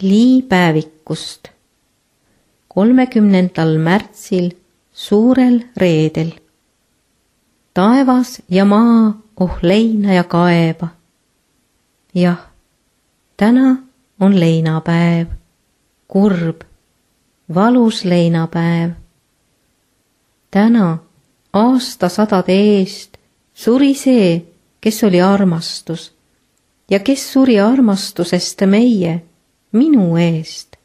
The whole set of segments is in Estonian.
liipäevikust 30. märtsil, suurel reedel. Taevas ja maa, oh leina ja kaeba. Jah, täna on leinapäev, kurb, valus leinapäev. Täna aastasadade eest suri see, kes oli armastus ja kes suri armastusest meie, minu eest.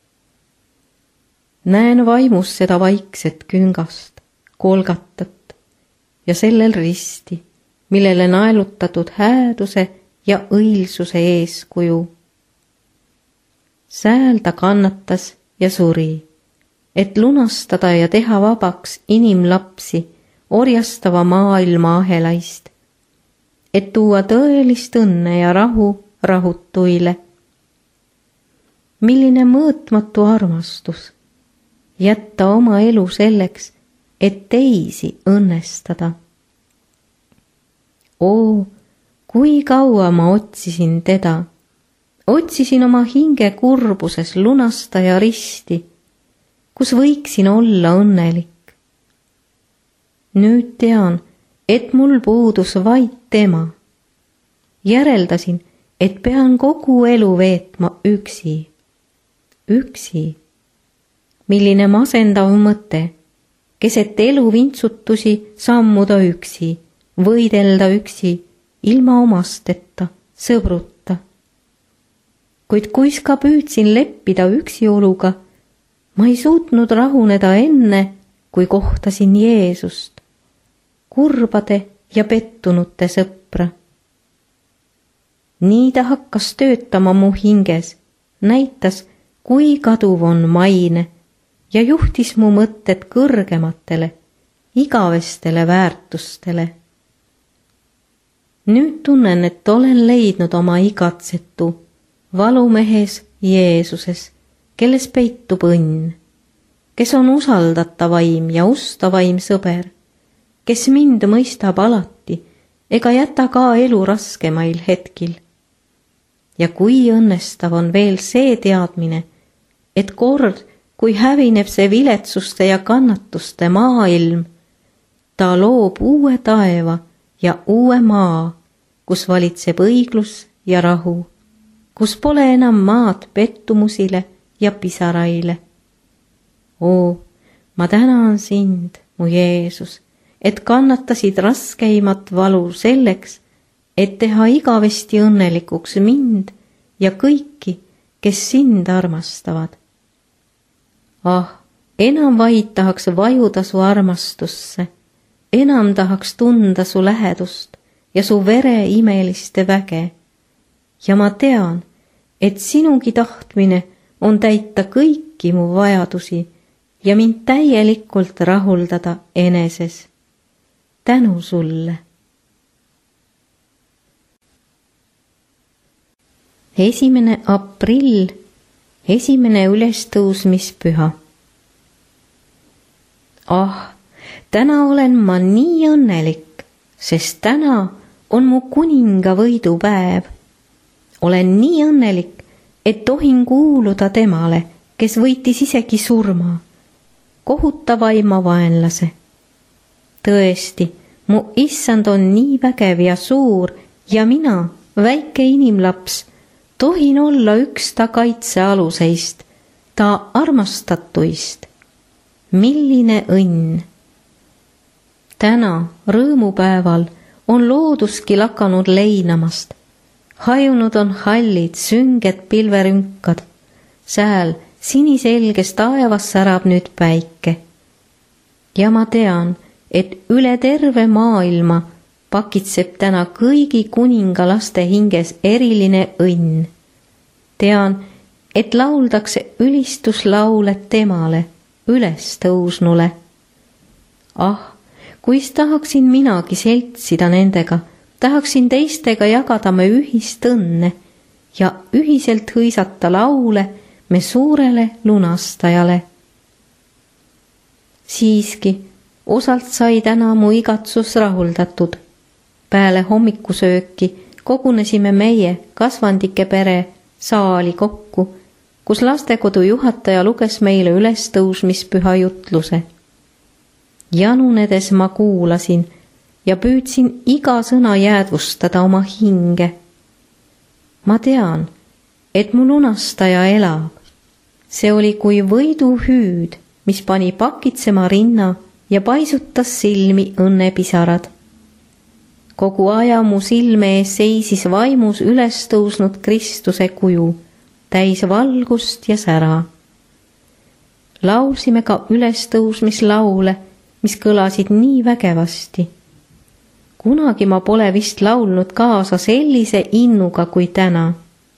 Näen vaimus seda vaikset küngast, Golgatat ja sellel risti, millele naelutatud hääduse ja õilsuse eeskuju. Sääl ta kannatas ja suri, et lunastada ja teha vabaks inimlapsi orjastava maailma ahelaist, et tuua tõelist õnne ja rahu rahutuile. Milline mõõtmatu armastus, jätta oma elu selleks, et teisi õnnestada. Oo, kui kaua ma otsisin teda, otsisin oma hinge kurbuses lunastaja risti, kus võiksin olla õnnelik. Nüüd tean, et mul puudus vaid tema. Järeldasin, et pean kogu elu veetma üksi. Üksi. Milline masendav mõte, keset elu vintsutusi sammuda üksi, võidelda üksi, ilma omasteta, sõbruta. Kuid kuiska püüdsin leppida üksioluga, ma ei suutnud rahuneda enne, kui kohtasin Jeesust, kurbade ja pettunute sõpra. Nii ta hakkas töötama mu hinges, näitas, kui kaduv on maine ja juhtis mu mõtted kõrgematele, igavestele väärtustele. Nüüd tunnen, et olen leidnud oma igatsetu valumehes Jeesuses, kelles peitub õnn, kes on usaldatavaim ja ustavaim sõber, kes mind mõistab alati ega jäta ka elu raskemail hetkil. Ja kui õnnestav on veel see teadmine, et kord, kui hävineb see viletsuste ja kannatuste maailm, ta loob uue taeva ja uue maa, kus valitseb õiglus ja rahu, kus pole enam maad pettumusile ja pisaraile. Oo, ma tänan sind, mu Jeesus, et kannatasid raskeimat valu selleks, et teha igavesti õnnelikuks mind ja kõiki, kes sind armastavad. Ah, enam vaid tahaks vajuda su armastusse, enam tahaks tunda su lähedust ja su vere imeliste väge. Ja ma tean, et sinugi tahtmine on täita kõiki mu vajadusi ja mind täielikult rahuldada eneses. Tänu sulle. 1. aprill, 1. ülestõusmispüha. Ah, täna olen ma nii õnnelik, sest täna on mu kuninga võidupäev. Olen nii õnnelik, et tohin kuuluda temale, kes võitis isegi surma, kohutavaima vaenlase. Tõesti, mu issand on nii vägev ja suur ja mina, väike inimlaps, tohin olla üks ta kaitsealuseist, ta armastatuist. Milline õnn! Täna, rõõmupäeval, on looduski lakanud leinamast. Hajunud on hallid, sünged pilverünkad. Sääl siniselges taevas särab nüüd päike. Ja ma tean, et üle terve maailma pakitseb täna kõigi kuningalaste hinges eriline õnn. Tean, et lauldakse ülistuslaule temale, üles tõusnule. Ah, kuis tahaksin minagi seltsida nendega, tahaksin teistega jagada me ühist õnne ja ühiselt hõisata laule me suurele lunastajale. Siiski, osalt sai täna mu igatsus rahuldatud. Peale hommikusööki kogunesime meie kasvandike pere saali kokku kus lastekodu juhataja luges meile ülestõusmispüha jutluse. Janunedes ma kuulasin ja püüdsin iga sõna jäädvustada oma hinge. Ma tean, et mu lunastaja elab. See oli kui võiduhüüd, mis pani pakitsema rinna ja paisutas silmi õnnepisarad. Kogu aja mu silme ees seisis vaimus üles tõusnud Kristuse kuju, täis valgust ja sära. Laulsime ka ülestõusmislaule, mis kõlasid nii vägevasti. Kunagi ma pole vist laulnud kaasa sellise innuga kui täna.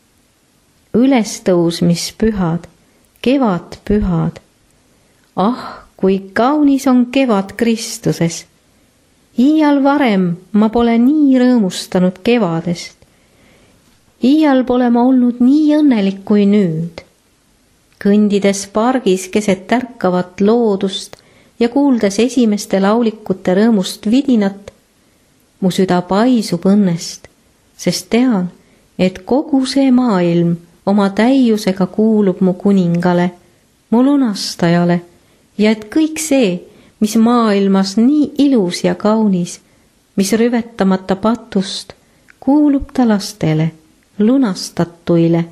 Ülestõusmispühad, kevadpühad. Ah, kui kaunis on kevad Kristuses. Iial varem ma pole nii rõõmustanud kevadest. Iial pole ma olnud nii õnnelik kui nüüd. Kõndides pargis keset tärkavat loodust ja kuuldes esimeste laulikute rõõmust vidinat, mu süda paisub õnnest, sest tean, et kogu see maailm oma täiusega kuulub mu kuningale, mu lunastajale ja et kõik see, mis maailmas nii ilus ja kaunis, mis rüvetamata patust, kuulub ta lastele, lunastatuile.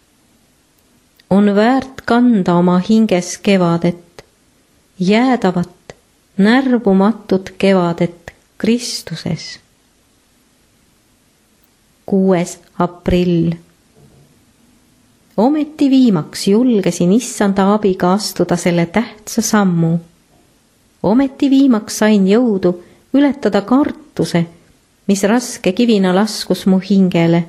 On väärt kanda oma hinges kevadet, jäädavat, närbumatut kevadet Kristuses. 6. aprill. Ometi viimaks julgesin issanda abiga astuda selle tähtsa sammu. Ometi viimaks sain jõudu ületada kartuse, mis raske kivina laskus mu hingele.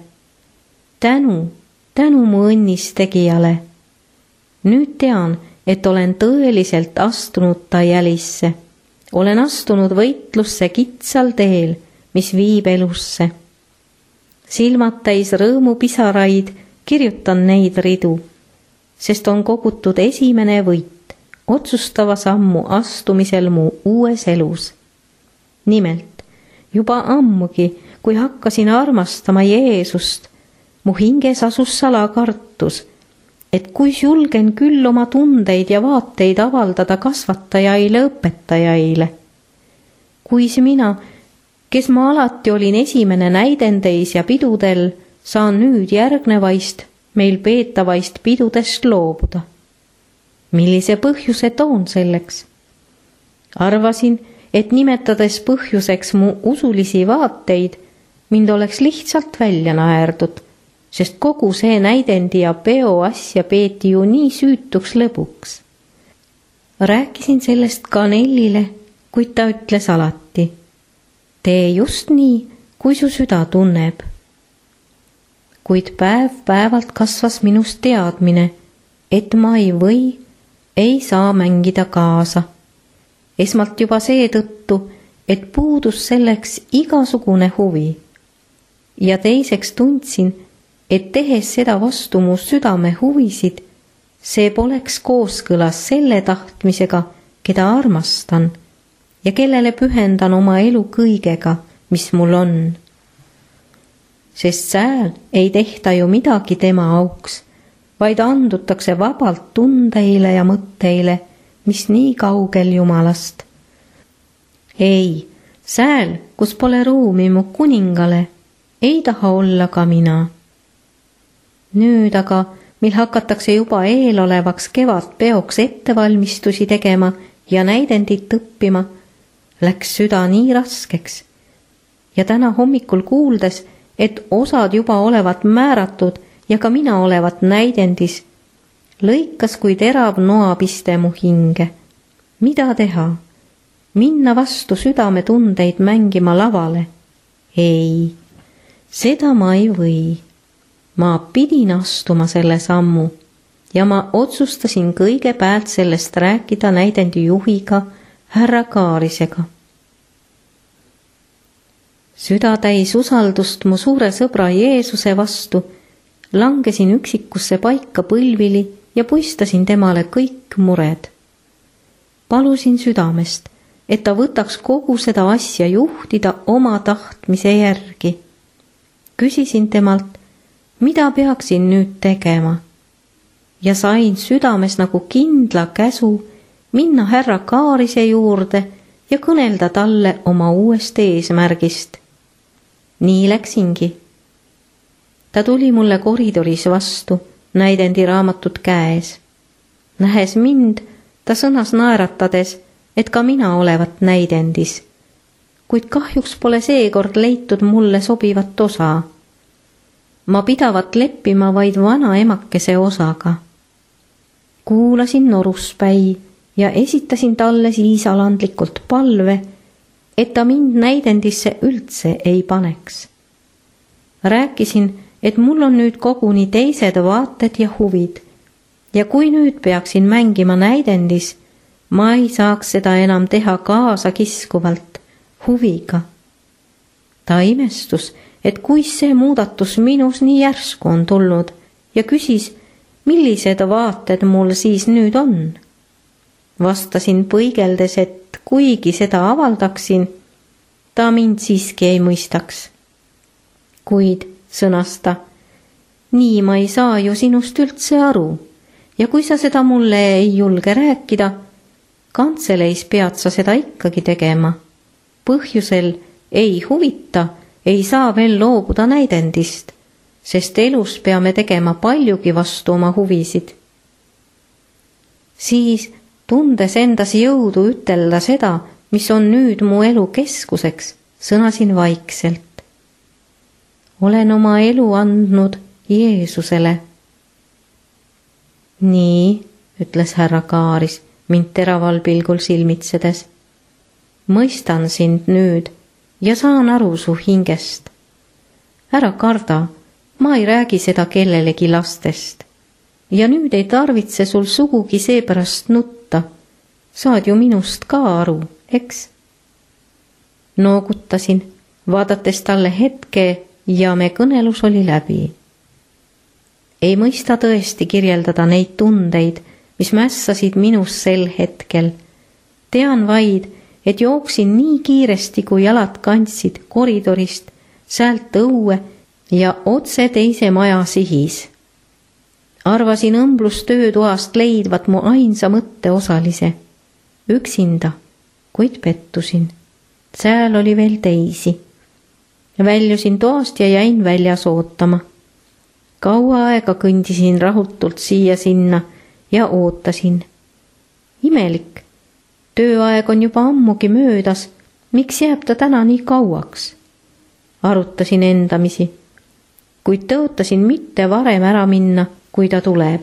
Tänu mu õnnis tegijale. Nüüd tean, et olen tõeliselt astunud ta jälisse. Olen astunud võitlusse kitsal teel, mis viib elusse. Silmad täis rõõmupisaraid kirjutan neid ridu, sest on kogutud esimene võit otsustava sammu astumisel mu uues elus. Nimelt, juba ammugi, kui hakkasin armastama Jeesust, mu hinges asus salakartus, et kui julgen küll oma tundeid ja vaateid avaldada kasvatajaile õpetajaile. Kuis mina, kes ma alati olin esimene näidendeis ja pidudel, saan nüüd järgnevaist, meil peetavaist pidudest loobuda. Millise põhjuse toon selleks? Arvasin, et nimetades põhjuseks mu usulisi vaateid, mind oleks lihtsalt välja naerdud, sest kogu see näidendi ja peo asja peeti ju nii süütuks lõbuks. Rääkisin sellest ka Nellile, kuid ta ütles alati, tee just nii, kui su süda tunneb. Kuid päev-päevalt kasvas minust teadmine, et ma ei saa mängida kaasa. Esmalt juba seetõttu, et puudus selleks igasugune huvi. Ja teiseks tundsin, et tehes seda vastu mu südame huvisid, see poleks kooskõlas selle tahtmisega, keda armastan ja kellele pühendan oma elu kõigega, mis mul on. Sest sääl ei tehta ju midagi tema auks, vaid andutakse vabalt tundeile ja mõtteile, mis nii kaugel Jumalast. Ei, sääl, kus pole ruumi mu kuningale, ei taha olla ka mina. Nüüd aga, mil hakatakse juba eelolevaks kevadpeoks ettevalmistusi tegema ja näidendit õppima, läks süda nii raskeks. Ja täna hommikul kuuldes, et osad juba olevat määratud ja ka mina olevat näidendis, lõikas kui terav noapiste mu hinge. Mida teha? Minna vastu südametundeid mängima lavale? Ei, seda ma ei või. Ma pidin astuma selle sammu ja ma otsustasin kõigepealt sellest rääkida näidendi juhiga, härra Kaarisega. Süda täis usaldust mu suure sõbra Jeesuse vastu, langesin üksikusse paika põlvili ja puistasin temale kõik mured. Palusin südamest, et ta võtaks kogu seda asja juhtida oma tahtmise järgi. Küsisin temalt, mida peaksin nüüd tegema. ja sain südames nagu kindla käsu minna härra Kaarise juurde ja kõnelda talle oma uuest eesmärgist. Nii läksingi. Ta tuli mulle koridoris vastu, näidendiraamatut käes. Nähes mind, ta sõnas naeratades, et ka mina olevat näidendis, kuid kahjuks pole seekord leitud mulle sobivat osa. Ma pidavat leppima vaid vana emakese osaga. Kuulasin noruspäi ja esitasin talle siis alandlikult palve, et ta mind näidendisse üldse ei paneks. Rääkisin, et mul on nüüd koguni teised vaated ja huvid ja kui nüüd peaksin mängima näidendis, ma ei saaks seda enam teha kaasakiskuvalt, huviga. Ta imestus, et kuis see muudatus minus nii järsku on tulnud ja küsis, millised vaated mul siis nüüd on. Vastasin põigeldes, et kuigi seda avaldaksin, ta mind siiski ei mõistaks. Kuid, sõnas ta, nii ma ei saa ju sinust üldse aru ja kui sa seda mulle ei julge rääkida, kantseleis pead sa seda ikkagi tegema. Põhjusel ei huvita, ei saa veel loobuda näidendist, sest elus peame tegema paljugi vastu oma huvisid. Siis, tundes endas jõudu ütelda seda, mis on nüüd mu elu keskuseks, sõnasin vaikselt. Olen oma elu andnud Jeesusele. Nii, ütles härra Kaaris, mind teraval pilgul silmitsedes. Mõistan sind nüüd ja saan aru su hingest. Ära karda, ma ei räägi seda kellelegi lastest. Ja nüüd ei tarvitse sul sugugi seepärast nutta. Saad ju minust ka aru, eks? Noogutasin, vaadates talle hetke ja me kõnelus oli läbi. Ei mõista tõesti kirjeldada neid tundeid, mis mässasid minus sel hetkel. Tean vaid, et jooksin nii kiiresti, kui jalad kandsid koridorist, säält õue ja otse teise maja sihis. Arvasin õmblus töötoast leidvat mu ainsa mõtte osalise. Üksinda, kuid pettusin. Sääl oli veel teisi. Väljusin toast ja jäin väljas ootama. Kaua aega kõndisin rahutult siia-sinna ja ootasin. Imelik, tööaeg on juba ammugi möödas, miks jääb ta täna nii kauaks? Arutasin endamisi, kuid tõotasin mitte varem ära minna, kui ta tuleb.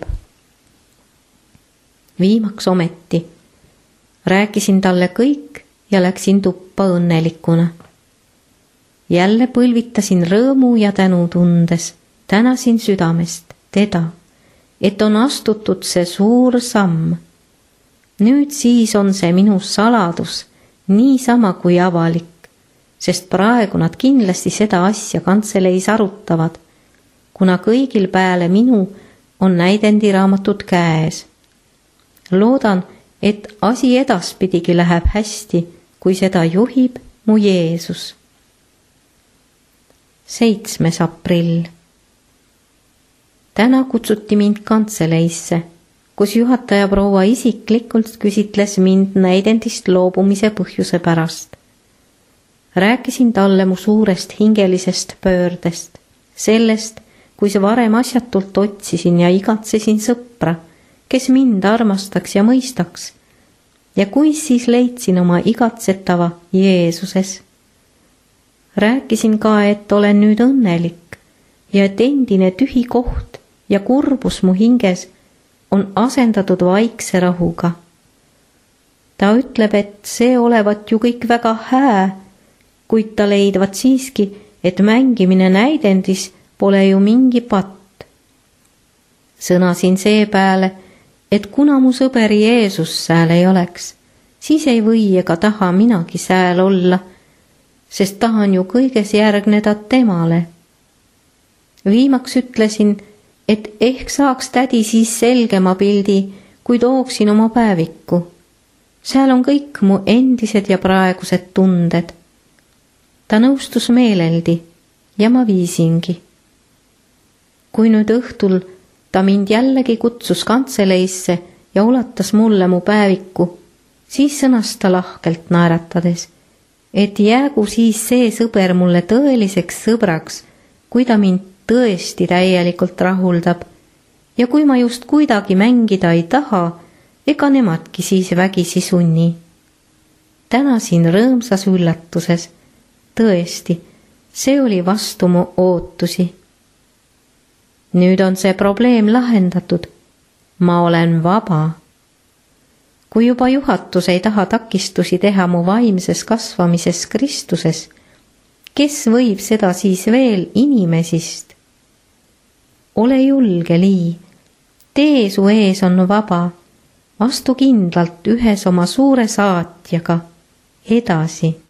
Viimaks ometi. Rääkisin talle kõik ja läksin tuppa õnnelikuna. Jälle põlvitasin rõõmu ja tänu tundes. Tänasin südamest teda, et on astutud see suur samm. Nüüd siis on see minu saladus, niisama kui avalik, sest praegu nad kindlasti seda asja kantseleis arutavad, kuna kõigil peale minu on näidendiraamatud käes. Loodan, et asi edaspidigi läheb hästi, kui seda juhib mu Jeesus. 7. aprill. Täna kutsuti mind kantseleisse, kus juhataja proua isiklikult küsitles mind näidendist loobumise põhjuse pärast. Rääkisin talle mu suurest hingelisest pöördest, sellest, kui see varem asjatult otsisin ja igatsesin sõpra, kes mind armastaks ja mõistaks, ja kui siis leidsin oma igatsetava Jeesuses. Rääkisin ka, et olen nüüd õnnelik ja et endine tühi koht ja kurbus mu hinges on asendatud vaikse rahuga. Ta ütleb, et see olevat ju kõik väga hää, kuid ta leidvat siiski, et mängimine näidendis pole ju mingi patt. Sõnasin seepeale, et kuna mu sõber Jeesus sääl ei oleks, siis ei või ega taha minagi sääl olla, sest tahan ju kõiges järgneda temale. Viimaks ütlesin, et ehk saaks tädi siis selgema pildi, kui tooksin oma päevikku. Seal on kõik mu endised ja praegused tunded. Ta nõustus meeleldi ja ma viisingi. Kui nüüd õhtul ta mind jällegi kutsus kantseleisse ja ulatas mulle mu päeviku, siis sõnas ta lahkelt naeratades, et jäägu siis see sõber mulle tõeliseks sõbraks, kui ta mind tõesti täielikult rahuldab ja kui ma just kuidagi mängida ei taha, ega nemadki siis vägisi sunni. Tänasin rõõmsas üllatuses. Tõesti, see oli vastu mu ootusi. Nüüd on see probleem lahendatud. Ma olen vaba. Kui juba juhatus ei taha takistusi teha mu vaimses kasvamises Kristuses, kes võib seda siis veel inimesist? Ole julge, Lii, tee su ees on vaba, astu kindlalt ühes oma suure saatjaga edasi.